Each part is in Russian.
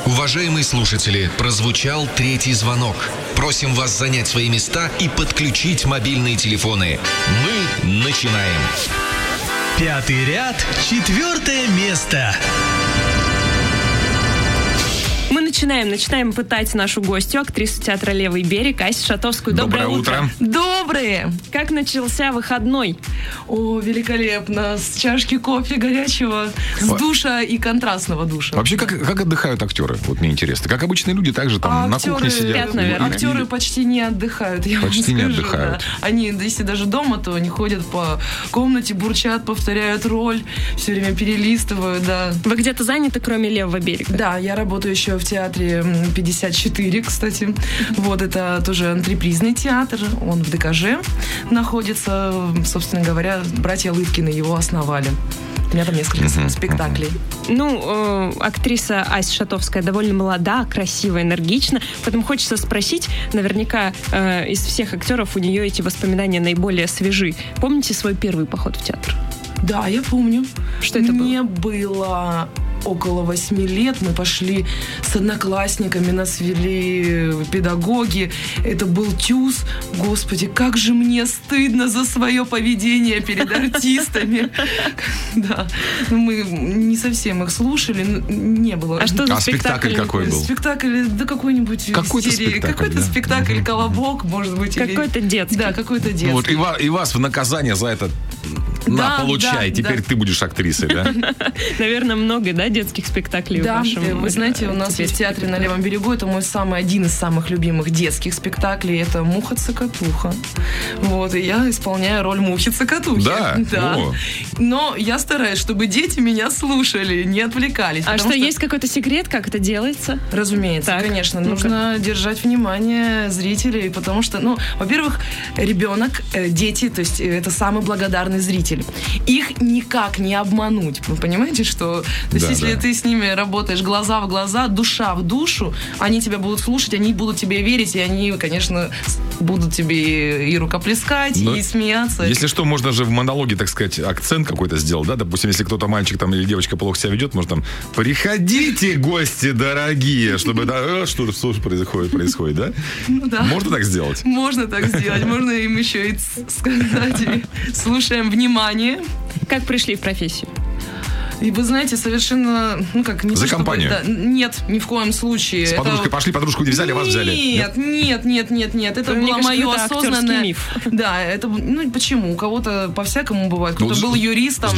Уважаемые слушатели, прозвучал третий звонок. Просим вас занять свои места и подключить мобильные телефоны. Мы начинаем. 5-й ряд, 4-е место. Мы начинаем пытать нашу гостью, актрису театра «Левый берег» Асю Шатовскую. Доброе утро. Доброе. Как начался выходной? О, великолепно. С чашки кофе горячего, с душа и контрастного душа. Вообще, как отдыхают актеры? Вот мне интересно. Как обычные люди, также там на кухне сидят? наверное. Актеры почти не отдыхают, я вам Почти не скажу, отдыхают. Да. Они, если даже дома, то они ходят по комнате, бурчат, повторяют роль, все время перелистывают, да. Вы где-то заняты, кроме «Левого берега»? Да, я работаю еще в театре 54, кстати. Вот, это тоже антрепризный театр. Он в ДКЖ находится. Собственно говоря, братья Лыткины его основали. У меня там несколько спектаклей. Актриса Ася Шатовская довольно молода, красивая, энергична. Поэтому хочется спросить, наверняка из всех актеров у нее эти воспоминания наиболее свежи. Помните свой первый поход в театр? Да, я помню. Что это было? Мне было около 8 лет. Мы пошли с одноклассниками, нас вели педагоги. Это был ТЮЗ. Господи, как же мне стыдно за свое поведение перед артистами. Да. Мы не совсем их слушали. Не было. А что за спектакль какой был? Спектакль, да какой-нибудь Какой-то серии. спектакль, Какой-то да. спектакль «Колобок», может быть. Какой-то детский. Да, какой-то детский. Вот и вас в наказание за это получай. Теперь ты будешь актрисой, да? Наверное, много, да, детских спектаклей Да, в вашем... вы знаете, у нас в театре на Левом берегу это мой один из самых любимых детских спектаклей. Это «Муха-цокотуха». Вот, и я исполняю роль Мухи-цокотухи. Да? О. Но я стараюсь, чтобы дети меня слушали, не отвлекались. А потому что, есть какой-то секрет, как это делается? Разумеется, Так, конечно. ну-ка. Нужно держать внимание зрителей, потому что, во-первых, ребенок, дети, то есть это самый благодарный зритель. Их никак не обмануть. Вы понимаете, что... То есть если ты с ними работаешь глаза в глаза, душа в душу, они тебя будут слушать, они будут тебе верить, и они, конечно, будут тебе и рукоплескать, и смеяться. Если что, можно же в монологе, так сказать, акцент какой-то сделать, да? Допустим, если кто-то, мальчик там или девочка плохо себя ведет, может там «Приходите, гости дорогие!» Чтобы, что происходит, да? Ну да. Можно так сделать? Можно так сделать. Можно им еще и сказать. Слушаем внимание. Как пришли в профессию? И вы знаете, совершенно, не За то, компанию? Нет, ни в коем случае. С подружкой пошли, подружку не взяли, вас взяли? Нет. Это Мне было кажется, мое это осознанное... актерский миф. Да, это... почему? У кого-то по-всякому бывает. Кто-то был юристом,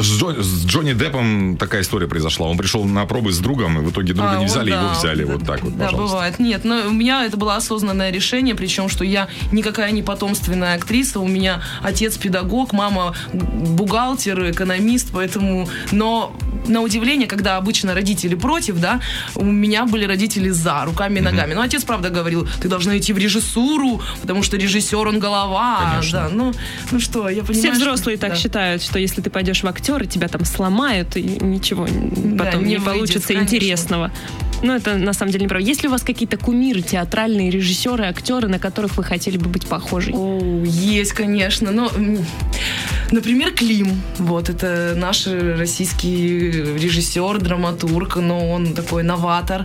С Джонни Деппом такая история произошла. Он пришел на пробы с другом, и в итоге друга не взяли, его взяли. Вот так вот, да, пожалуйста. бывает. Нет, но у меня это было осознанное решение, причем, что я никакая не потомственная актриса. У меня отец педагог, мама бухгалтер, экономист, поэтому... Но на удивление, когда обычно родители против, да, у меня были родители за, руками и ногами. Но отец, правда, говорил, ты должна идти в режиссуру, потому что режиссер, он голова. Конечно. Да, что, я понимаю, Все взрослые что, так считают, что если ты пойдешь в актеры, тебя там сломают, и ничего потом не не получится выйдет, интересного. Но это на самом деле неправда. Есть ли у вас какие-то кумиры, театральные режиссеры, актеры, на которых вы хотели бы быть похожей? Есть, конечно. Например, Клим. Вот, это наш российский режиссер, драматург, но он такой новатор.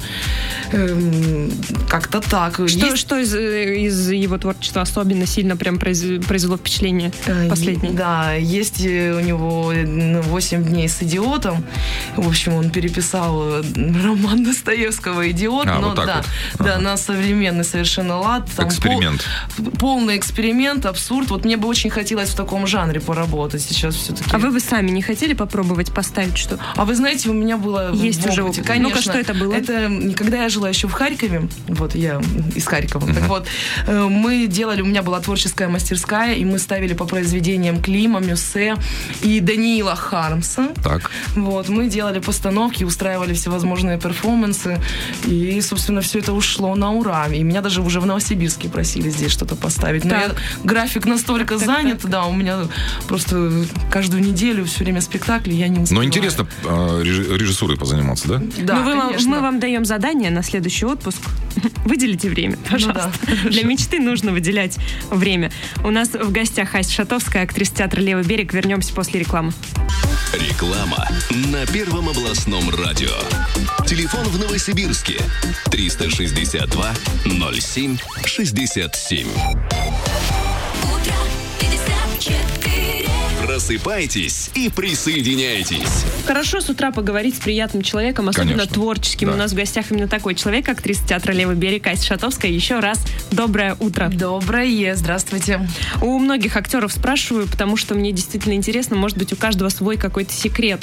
Как-то так. Что из его творчества особенно сильно прям произвело впечатление последнее? Да, есть у него 8 дней с идиотом. В общем, он переписал роман Достоевского «Идиот». На современный совершенно лад. Там эксперимент. Полный эксперимент, абсурд. Вот мне бы очень хотелось в таком жанре поработать сейчас все-таки. А вы бы сами не хотели попробовать поставить что-то? А вы знаете, у меня было... Есть уже опыт. Конечно. Ну-ка, что это было? Это когда я жила еще в Харькове, вот я из Харькова, так вот, мы делали, у меня была творческая мастерская, и мы ставили по произведениям Клима, Мюссе и Даниила Хармса. Так. Вот, мы делали постановки, устраивали всевозможные перформансы, и, собственно, все это ушло на ура. И меня даже уже в Новосибирске просили здесь что-то поставить. Но график настолько занят, да, у меня просто каждую неделю все время спектакли, я не успеваю. Но интересно режиссурой позаниматься, да? Да, мы вам даем задание на следующий отпуск. Выделите время, пожалуйста. Для мечты нужно выделять время. У нас в гостях Ася Шатовская, актриса театра «Левый берег». Вернемся после рекламы. Реклама на Первом областном радио. Телефон в Новосибирске 362 07 67. Просыпайтесь и присоединяйтесь. Хорошо с утра поговорить с приятным человеком, особенно Конечно. творческим. Да. У нас в гостях именно такой человек, актриса театра «Левый берег» Ася Шатовская. Еще раз доброе утро. Доброе, здравствуйте. У многих актеров спрашиваю, потому что мне действительно интересно, может быть, у каждого свой какой-то секрет.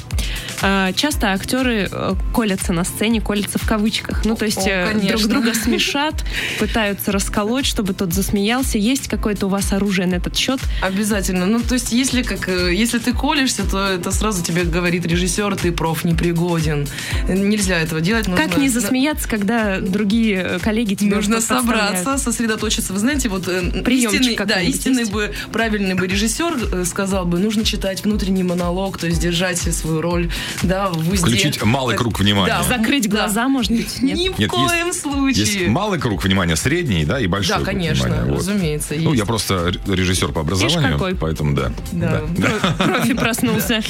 Часто актеры колятся на сцене, колятся в кавычках. Ну, то есть друг друга смешат, пытаются расколоть, чтобы тот засмеялся. Есть какое-то у вас оружие на этот счет? Обязательно. Ну, то есть, если ты колешься, то это сразу тебе говорит режиссер, ты профнепригоден. Нельзя этого делать. Как не засмеяться, когда другие коллеги тебе нужно подставляют? собраться, сосредоточиться. Вы знаете, вот Приемчик истинный бы, правильный бы режиссер сказал бы, нужно читать внутренний монолог, то есть держать свою роль, да, в узде. Включить малый круг внимания. Да. Закрыть глаза, может быть, нет? Ни в Нет, коем случае. Есть малый круг внимания, средний, да, и большой Да, круг конечно, внимания. Вот. разумеется. Ну, есть. я просто режиссер по образованию, какой. поэтому да. Да. Профи проснулся.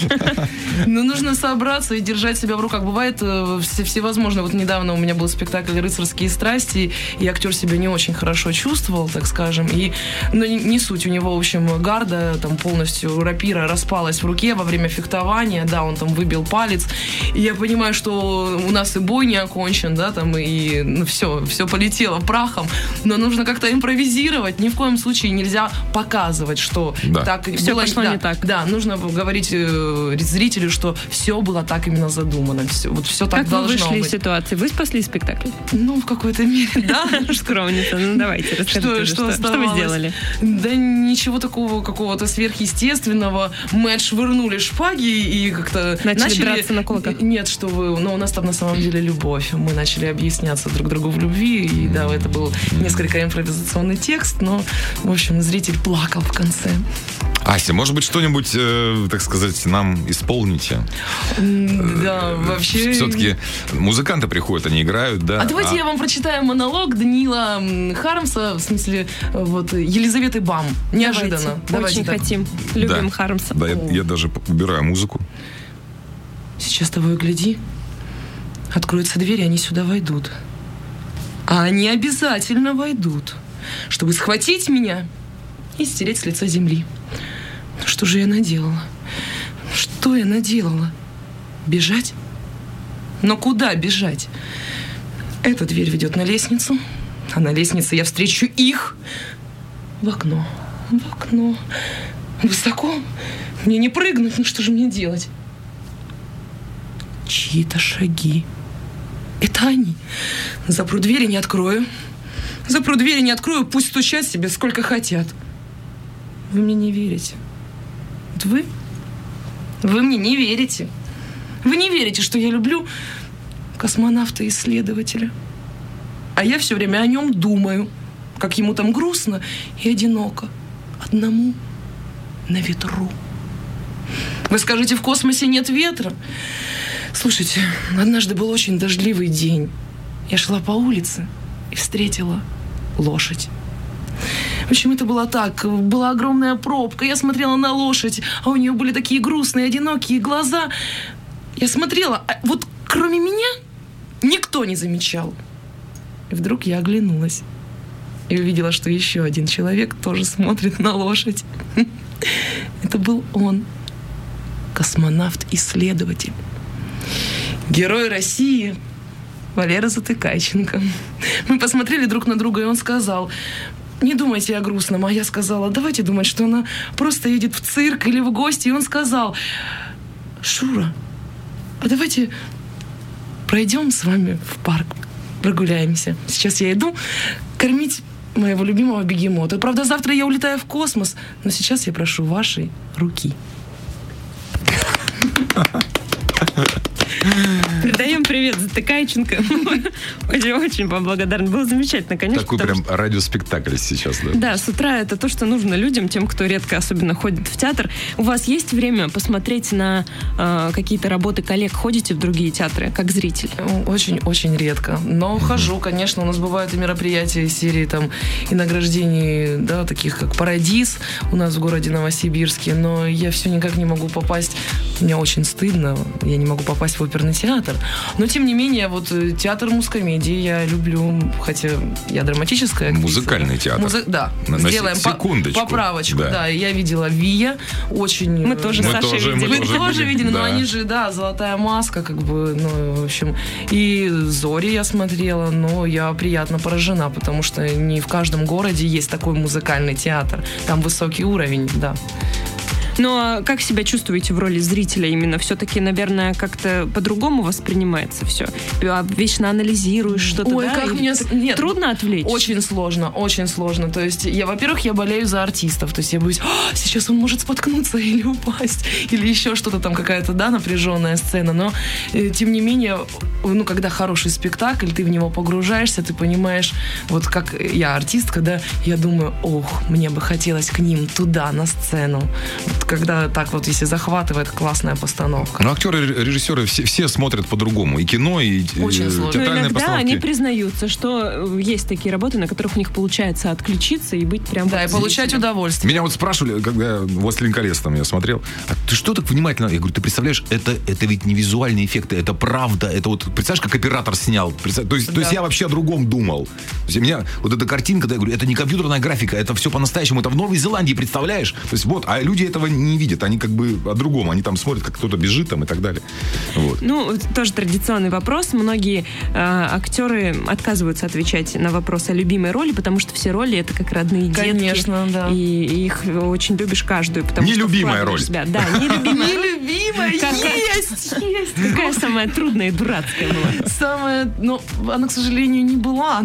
Ну, нужно собраться и держать себя в руках. Бывает всевозможно. Вот недавно у меня был спектакль «Рыцарские страсти», и актер себя не очень хорошо чувствовал, так скажем. Но не суть. У него, в общем, гарда там полностью, рапира распалась в руке во время фехтования. Да, он там выбил палец. И я понимаю, что у нас и бой не окончен, да, там и все полетело прахом. Но нужно как-то импровизировать. Ни в коем случае нельзя показывать, что так все было, пошло да, не так. Да, нужно говорить зрителю, что все было так именно задумано. Все так Как вы должно вышли из быть. ситуации? Вы спасли спектакль? Ну, в какой-то мере, да. Скромница. Ну, давайте, расскажите, что вы оставалось? сделали? Да ничего такого какого-то сверхъестественного. Мы отшвырнули шпаги и как-то Начали драться на кулаках? Нет, что вы. Но у нас там на самом деле любовь. Мы начали объясняться друг другу в любви. И да, это был несколько импровизационный текст, но, в общем, зритель плакал в конце. Ася, может быть, что-нибудь, так сказать, нам исполните? Да, вообще... Все-таки музыканты приходят, они играют, да? А давайте я вам прочитаю монолог Даниила Хармса, в смысле, вот, Елизаветы Бам. Неожиданно. Давайте. Очень так. хотим. Любим Да. Хармса. Да, я даже убираю музыку. Сейчас того и гляди. Откроются двери, они сюда войдут. А они обязательно войдут, чтобы схватить меня и стереть с лица земли. Что же я наделала? Что я наделала? Бежать? Но куда бежать? Эта дверь ведет на лестницу, а на лестнице я встречу их в окно. В окно. Высоко. Мне не прыгнуть, ну что же мне делать? Чьи-то шаги. Это они. Запру дверь и не открою. Запру дверь и не открою, пусть стучат себе сколько хотят. Вы мне не верите. Вот вы мне не верите. Вы не верите, что я люблю космонавта-исследователя. А я все время о нем думаю, как ему там грустно и одиноко. Одному на ветру. Вы скажете, в космосе нет ветра? Слушайте, однажды был очень дождливый день. Я шла по улице и встретила лошадь. В общем, это было так. Была огромная пробка. Я смотрела на лошадь, а у нее были такие грустные, одинокие глаза. Я смотрела, а вот кроме меня никто не замечал. И вдруг я оглянулась и увидела, что еще один человек тоже смотрит на лошадь. Это был он, космонавт-исследователь. Герой России Валера Затыкайченко. Мы посмотрели друг на друга, и он сказал: не думайте о грустном. А я сказала: давайте думать, что она просто едет в цирк или в гости. И он сказал: Шура, а давайте пройдем с вами в парк, прогуляемся. Сейчас я иду кормить моего любимого бегемота. Правда, завтра я улетаю в космос, но сейчас я прошу вашей руки. Передаем привет Затыкайченко. Очень вам благодарна. Было замечательно, конечно. Такой прям радиоспектакль сейчас, да? Да, с утра это то, что нужно людям, тем, кто редко особенно ходит в театр. У вас есть время посмотреть на какие-то работы коллег? Ходите в другие театры, как зритель? Очень-очень редко. Но хожу, конечно. У нас бывают и мероприятия из серии там и награждений, да, таких как «Парадис» у нас в городе Новосибирске. Но я все никак не могу попасть. Мне очень стыдно. Я не могу попасть в оперный театр. Но, тем не менее, вот театр мускомедии я люблю, хотя я драматическая актриса. Музыкальный театр. Да. Сделаем поправочку. Да, я видела «Вия». Очень... Мы тоже с Сашей видели. Вы тоже видели, но они же, да, «Золотая маска», как бы, ну, в общем. И «Зори» я смотрела, но я приятно поражена, потому что не в каждом городе есть такой музыкальный театр. Там высокий уровень, да. Ну, а как себя чувствуете в роли зрителя именно? Все-таки, наверное, как-то по-другому воспринимается все. Вечно анализируешь что-то, ой, да? как меня... Нет, трудно отвлечь? Очень сложно. То есть, во-первых, я болею за артистов. То есть, я боюсь, сейчас он может споткнуться или упасть, или еще что-то там, какая-то, да, напряженная сцена. Но, тем не менее, ну, когда хороший спектакль, ты в него погружаешься, ты понимаешь, вот как я артистка, да, я думаю, мне бы хотелось к ним туда, на сцену. Когда так вот, если захватывает, классная постановка. Ну, актеры, режиссеры все смотрят по-другому. И кино, и театральные иногда постановки. Они признаются, что есть такие работы, на которых у них получается отключиться и быть прям... Да, и получать удовольствие. Меня вот спрашивали, когда «Властелин колец» там я смотрел, а ты что так внимательно? Я говорю, ты представляешь, это ведь не визуальные эффекты, это правда. Это вот, представляешь, как оператор снял? То есть я вообще о другом думал. То есть у меня вот эта картинка, да, я говорю, это не компьютерная графика, это все по-настоящему, это в Новой Зеландии, представляешь? То есть вот, а люди этого не видят, они как бы о другом, они там смотрят, как кто-то бежит там и так далее. Вот. Ну, тоже традиционный вопрос. Многие актеры отказываются отвечать на вопрос о любимой роли, потому что все роли это как родные детки. Конечно, да. И их очень любишь каждую. Нелюбимая роль. Себя. Да, нелюбимая. Нелюбимая, есть. Какая самая трудная и дурацкая была? Самая, она, к сожалению, не была.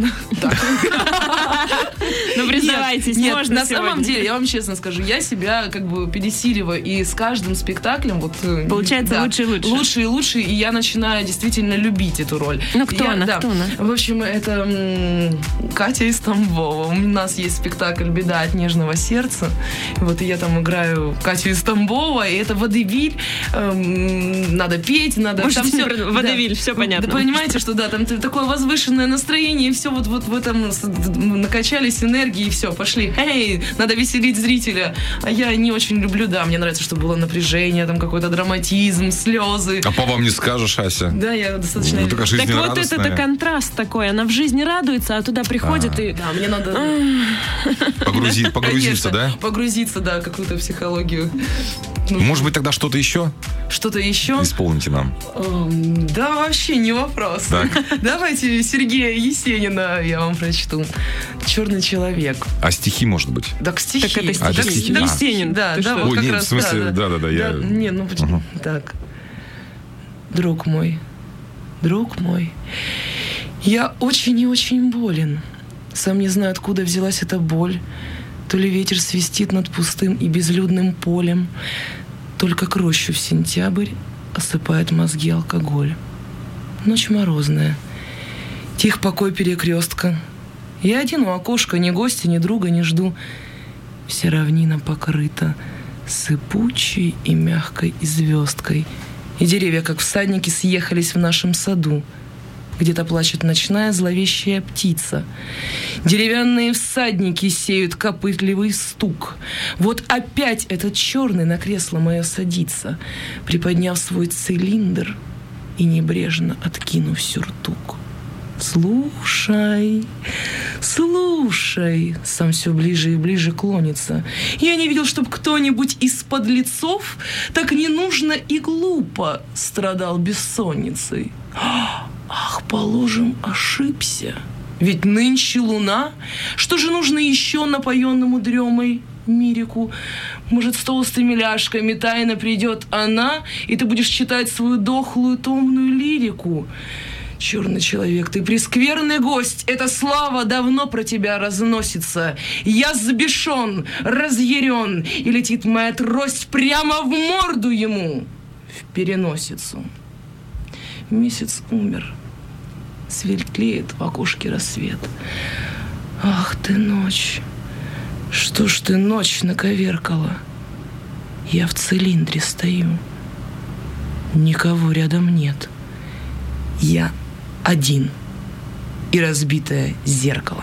Ну, признавайтесь, нет, можно на самом деле, я вам честно скажу, я себя как бы пересиливаю, и с каждым спектаклем вот... Получается лучше и лучше. Лучше и лучше, и я начинаю действительно любить эту роль. Ну, кто она? Кто она? В общем, это Катя из Тамбова. У нас есть спектакль «Беда от нежного сердца». Вот, и я там играю Катю из Тамбова, и это водевиль. Надо петь, надо... Может, там все, водевиль, все понятно. Понимаете, что да, там такое возвышенное настроение, и все вот в этом накачались энергии, и все, пошли. Эй, надо веселить зрителя. А я не очень люблю, да, мне нравится, чтобы было напряжение, там какой-то драматизм, слезы. А по вам не скажешь, Ася? Да, я достаточно... Ну, так вот это контраст такой. Она в жизни радуется, а туда приходит и... Да, мне надо... Погрузиться, Конечно, да? Погрузиться, да, какую-то психологию. Может быть, тогда что-то еще? Что-то еще? Исполните нам. Да, вообще не вопрос. Так. Давайте Сергея Есенина я вам прочту. «Черный человек». А стихи, может быть? Так, стихи. Так это стихи. Есенин. Да, да, вот ой, как нет, раз. в смысле, да. Не, ну почему? Так. Друг мой, я очень и очень болен. Сам не знаю, откуда взялась эта боль. То ли ветер свистит над пустым и безлюдным полем, только к рощу в сентябрь осыпает мозги алкоголь. Ночь морозная, тих покой перекрестка. Я один у окошка, ни гостя, ни друга не жду. Вся равнина покрыта сыпучей и мягкой звездкой, и деревья, как всадники, съехались в нашем саду. Где-то плачет ночная зловещая птица. Деревянные всадники сеют копытливый стук. Вот опять этот черный на кресло мое садится, приподняв свой цилиндр и небрежно откинув сюртук. Слушай, сам все ближе и ближе клонится. Я не видел, чтоб кто-нибудь из подлецов так ненужно и глупо страдал бессонницей. Ах, положим, ошибся. Ведь нынче луна. Что же нужно еще напоенному дремой мирику? Может, с толстыми ляжками тайно придет она, и ты будешь читать свою дохлую томную лирику? Черный человек, ты прескверный гость. Эта слава давно про тебя разносится. Я взбешен, разъярен, и летит моя трость прямо в морду ему, в переносицу. Месяц умер. Светлеет в окошке рассвет. Ах ты, ночь! Что ж ты ночь наковеркала? Я в цилиндре стою. Никого рядом нет. Я один. И разбитое зеркало.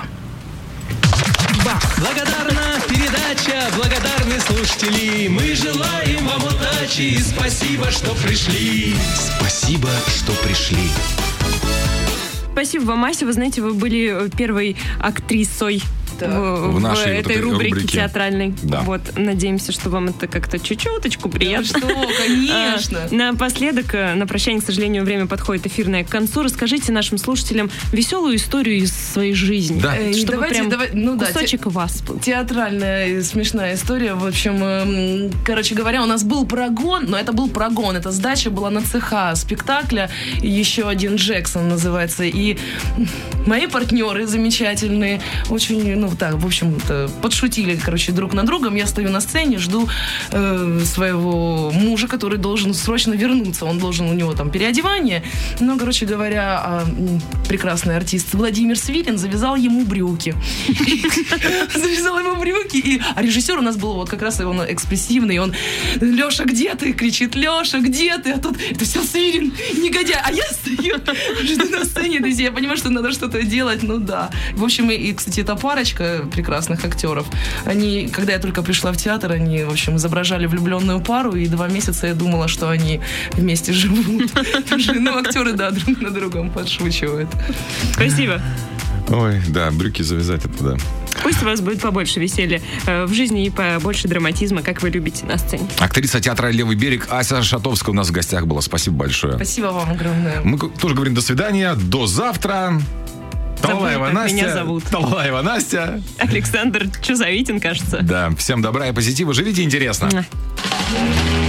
Благодарна передача, благодарны слушатели. Мы желаем вам удачи и спасибо, что пришли. Спасибо, что пришли. Спасибо вам, Ася. Вы знаете, вы были первой актрисой в нашей этой рубрике театральной. Да. Вот, надеемся, что вам это как-то чуть-чуточку приятно. Да что, конечно. Напоследок, на прощание, к сожалению, время подходит эфирное к концу. Расскажите нашим слушателям веселую историю из своей жизни. Да. Чтобы кусочек вас был. Театральная смешная история. В общем, короче говоря, у нас был прогон, но это был прогон. Эта сдача была на ЦХ спектакля. Еще один Джексон называется. И мои партнеры замечательные, очень, в общем-то, подшутили, друг над другом. Я стою на сцене, жду своего мужа, который должен срочно вернуться. У него там переодевание. Но, короче говоря, прекрасный артист Владимир Свирин завязал ему брюки. Завязал ему брюки. А режиссер у нас был как раз он экспрессивный. Он: Леша, где ты? Кричит: Леша, где ты? А тут это все Свирин, негодяй. А я стою, жду на сцене. То есть я понимаю, что надо что-то делать. В общем, и, кстати, эта парочка прекрасных актеров. Они, когда я только пришла в театр, они, в общем, изображали влюбленную пару, и 2 месяца я думала, что они вместе живут. Актеры, да, друг на другом подшучивают. Спасибо. Ой, да, брюки завязать это, да. Пусть у вас будет побольше веселья в жизни и побольше драматизма, как вы любите на сцене. Актриса театра «Левый берег» Ася Шатовская у нас в гостях была. Спасибо большое. Спасибо вам огромное. Мы тоже говорим до свидания, до завтра. Талалаева Настя. Меня зовут. Талалаева Настя. Александр Чузовитин, кажется. Да, всем добра и позитива. Живите интересно.